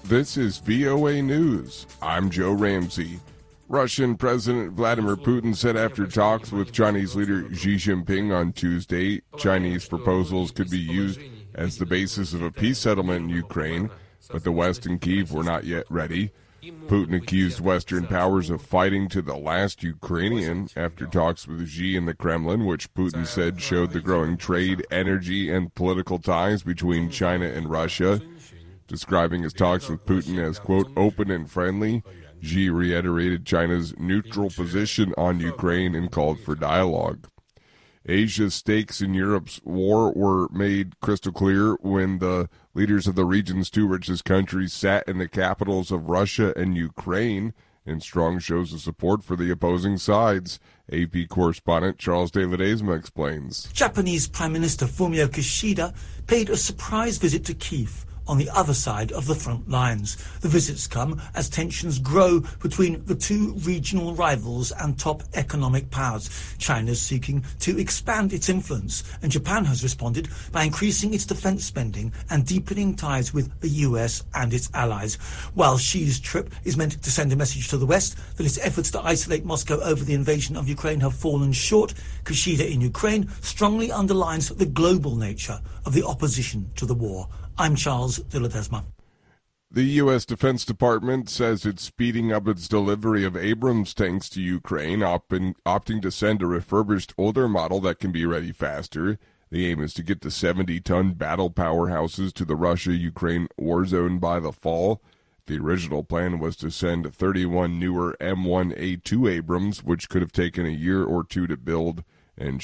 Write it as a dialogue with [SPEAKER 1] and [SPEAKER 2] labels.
[SPEAKER 1] This is VOA News. I'm Joe Ramsey. Russian President Vladimir Putin said after talks with Chinese leader Xi Jinping on Tuesday, Chinese proposals could be used as the basis of a peace settlement in Ukraine, but the West and Kyiv were not yet ready. Putin accused Western powers of fighting to the last Ukrainian after talks with Xi in the Kremlin, which Putin said showed the growing trade, energy, and political ties between China and Russia. Describing his talks with Putin as, quote, open and friendly, Xi reiterated China's neutral position on Ukraine and called for dialogue. Asia's stakes in Europe's war were made crystal clear when the leaders of the region's two richest countries sat in the capitals of Russia and Ukraine in strong shows of support for the opposing sides. AP correspondent Charles de Ledesma explains.
[SPEAKER 2] Japanese Prime Minister Fumio Kishida paid a surprise visit to Kyiv on the other side of the front lines. The visits come as tensions grow between the two regional rivals and top economic powers. China's seeking to expand its influence, and Japan has responded by increasing its defense spending and deepening ties with the US and its allies. While Xi's trip is meant to send a message to the West that its efforts to isolate Moscow over the invasion of Ukraine have fallen short, Kishida in Ukraine strongly underlines the global nature of the opposition to the war. I'm Charles de Ledesma.
[SPEAKER 1] The U.S. Defense Department says it's speeding up its delivery of Abrams tanks to Ukraine, opting to send a refurbished older model that can be ready faster. The aim is to get the 70-ton battle powerhouses to the Russia-Ukraine war zone by the fall. The original plan was to send 31 newer M1A2 Abrams, which could have taken a year or two to build and